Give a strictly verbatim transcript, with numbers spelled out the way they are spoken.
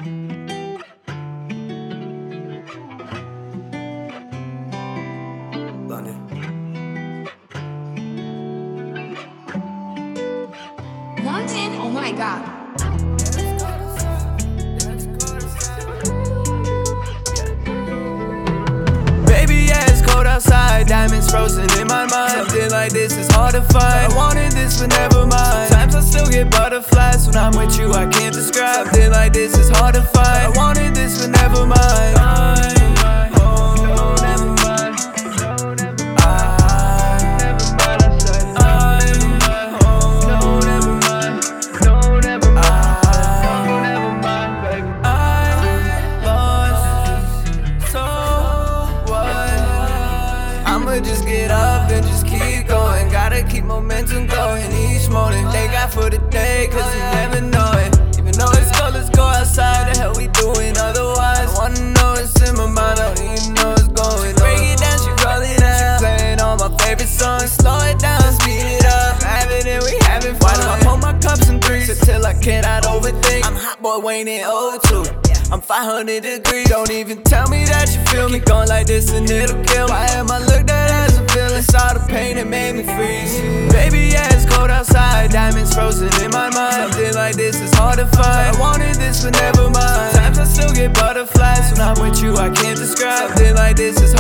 London. London? Oh my god. Baby, yeah, it's cold outside, diamonds frozen in my mind. Something like this is hard to find. I wanted this, but never mind. Sometimes I still get butterflies when I'm with you, I can't describe. Something like this is hard to find. I wanted this, but never mind. Oh, no, never mind. I, never mind, I say. I, oh, no, never mind. No, never mind. No, never mind, baby. I lost, so I'ma just get up and just keep going. Gotta keep momentum going each morning. Thank God for the day, cause you never know it. Even though it's cold, let's go outside. The hell we doing otherwise? I wanna know it's in my mind, I don't even know it's going on. Break it down, she roll it out. She playing all my favorite songs. Slow it down, speed it up. Have it and we having fun. Why do I pull my cups in threes until I cannot overthink? I'm hot boy Wayne in oh two. I'm five hundred degrees, don't even tell me that you feel me. Keep going like this and it'll kill me. Why am I looked at as a villain? Saw the pain that made me freeze. Baby, yeah, it's cold outside, diamonds frozen in my mind. Something like this is hard to find. I wanted this, but never mind. Sometimes I still get butterflies when I'm with you, I can't describe. Something like this is